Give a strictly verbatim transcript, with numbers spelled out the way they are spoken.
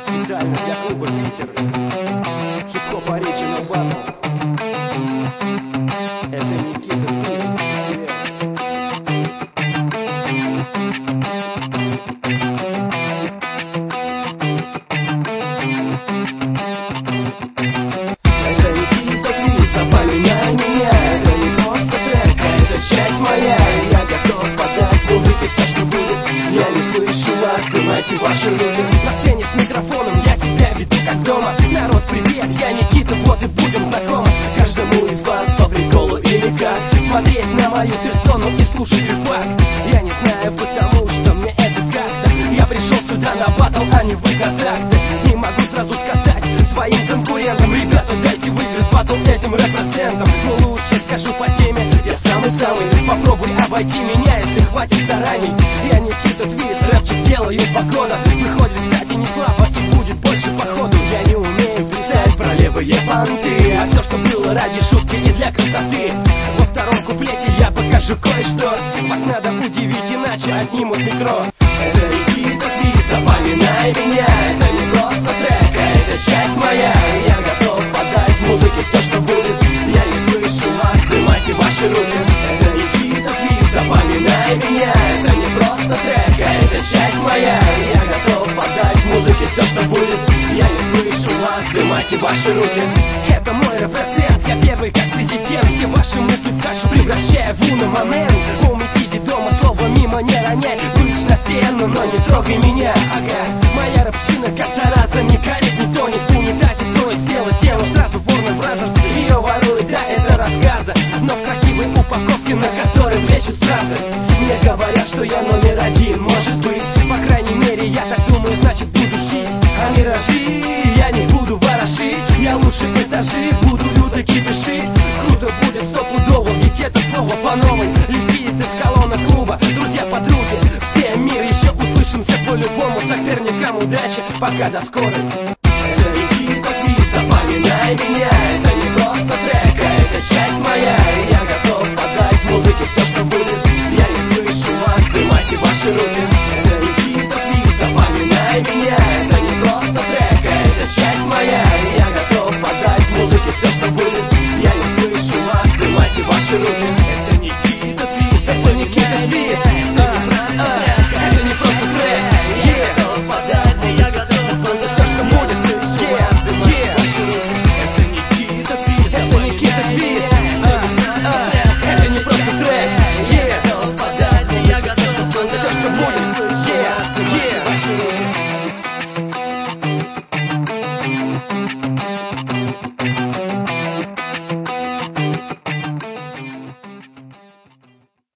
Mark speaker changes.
Speaker 1: Специально для клуба Питер. Хип-хоп Original Battle. Это Никита Твист. Это Никита Твист, запоминай меня. Это не просто трек, а это часть моя. И я готов отдать музыке все, что будет. Я не слышу вас, дымайте ваши руки. На сцене с микрофоном я себя веду как дома. Народ, привет, я Никита, вот и будем знакомы. Каждому из вас по приколу или как смотреть на мою персону и слушать рэпак. Я не знаю, потому что мне это как-то. Я пришел сюда на батл, а не вы на такты. Не могу сразу сказать своим конкурентам: ребята, дайте выиграть батл этим репрезентам. Но лучше скажу по теме, я самый-самый. Попробуй обойти меня, если хватит стараний. Я Никита Твист, рэпчик делаю два года. Выходит, кстати, не слабо и будет больше походу. Я не умею писать про левые понты, а все, что было ради шутки и для красоты. Во втором куплете я покажу кое-что. Вас надо удивить, иначе отнимут микро. Это Никита Твист, запоминай меня. Это не просто трек, а это часть моя. Я готов отдать музыке все, что будет. Я не слышу вас, дымайте ваши руки. Это Никита Твист, запоминай меня. Это не просто трек, а это часть моя. Я готов отдать музыке все, что будет. Я не слышу вас, дымайте ваши руки. Это мой репрезент, я первый как президент. Все ваши мысли в кашу превращая в уна-момент. Ум и сиди дома, слово мимо не роняй. Прыщ на стену, но не трогай меня. Ага, моя рэпчина как зараза, не карит, не тонет в унитазе. Стоит сделать тему сразу Warner Brothers. Ее ворует, да, это рассказа, но в красивой упаковке, на которой блещут стразы. Мне говорят, что я номер один, может быть. По крайней мере, я так думаю, значит буду шить. А миражи я не буду ворошить. Я лучше этажи буду люто кипишить. Круто будет стопудово, ведь это слово по новой летит из колонок клуба. Друзья, подруги, все мир еще услышимся по-любому. Соперникам удачи, пока до скорой. Это Никита Твист, запоминай меня. Это не просто трек, а это часть моя. И я готов отдать музыке все, что будет. Я не слышу вас, дымайте ваши руки. Это Никита Твист, запоминай меня. Это не просто трек, а это часть моя. И я готов отдать музыке все, что будет. Я не слышу вас, дымайте ваши руки.